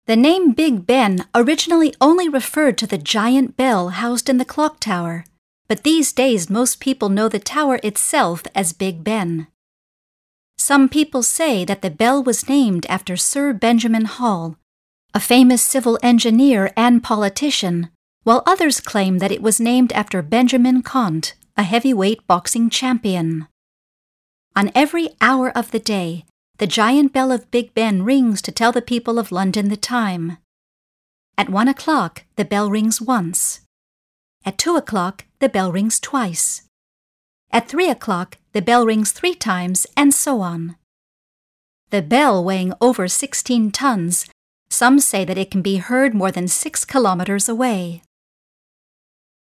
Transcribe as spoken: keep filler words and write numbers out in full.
The name Big Ben originally only referred to the giant bell housed in the clock tower, but these days most people know the tower itself as Big Ben. Some people say that the bell was named after Sir Benjamin Hall, a famous civil engineer and politician, while others claim that it was named after Benjamin Conte, a heavyweight boxing champion. On every hour of the day, the giant bell of Big Ben rings to tell the people of London the time. At one o'clock, the bell rings once. At two o'clock, the bell rings twice. At three o'clock, the bell rings three times, and so on. The bell, weighing over sixteen tons, some say that it can be heard more than six kilometers away.